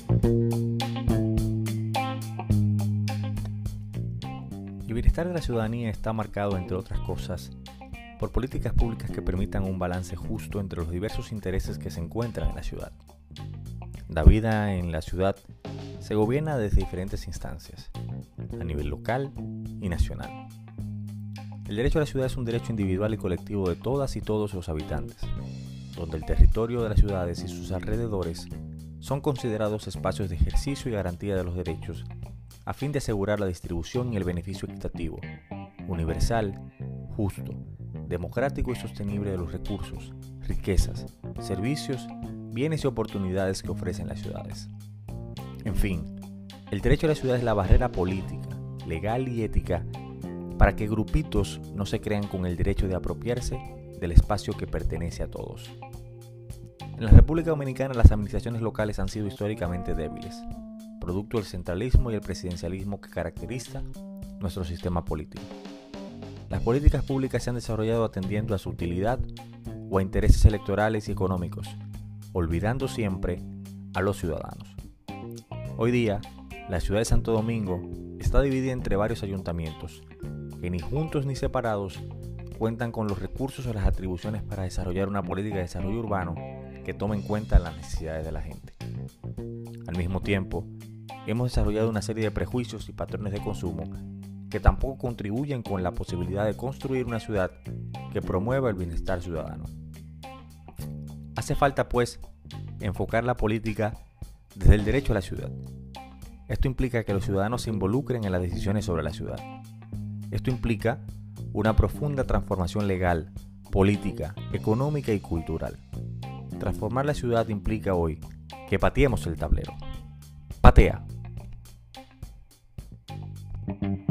El bienestar de la ciudadanía está marcado, entre otras cosas, por políticas públicas que permitan un balance justo entre los diversos intereses que se encuentran en la ciudad. La vida en la ciudad se gobierna desde diferentes instancias, a nivel local y nacional. El derecho a la ciudad es un derecho individual y colectivo de todas y todos los habitantes, donde el territorio de las ciudades y sus alrededores son considerados espacios de ejercicio y garantía de los derechos a fin de asegurar la distribución y el beneficio equitativo, universal, justo, democrático y sostenible de los recursos, riquezas, servicios, bienes y oportunidades que ofrecen las ciudades. En fin, el derecho a la ciudad es la barrera política, legal y ética para que grupitos no se crean con el derecho de apropiarse del espacio que pertenece a todos. En la República Dominicana las administraciones locales han sido históricamente débiles, producto del centralismo y el presidencialismo que caracteriza nuestro sistema político. Las políticas públicas se han desarrollado atendiendo a su utilidad o a intereses electorales y económicos, olvidando siempre a los ciudadanos. Hoy día, la ciudad de Santo Domingo está dividida entre varios ayuntamientos, que ni juntos ni separados cuentan con los recursos o las atribuciones para desarrollar una política de desarrollo urbano que tome en cuenta las necesidades de la gente. Al mismo tiempo, hemos desarrollado una serie de prejuicios y patrones de consumo que tampoco contribuyen con la posibilidad de construir una ciudad que promueva el bienestar ciudadano. Hace falta, pues, enfocar la política desde el derecho a la ciudad. Esto implica que los ciudadanos se involucren en las decisiones sobre la ciudad. Esto implica una profunda transformación legal, política, económica y cultural. Transformar la ciudad implica hoy que pateemos el tablero. ¡Patea!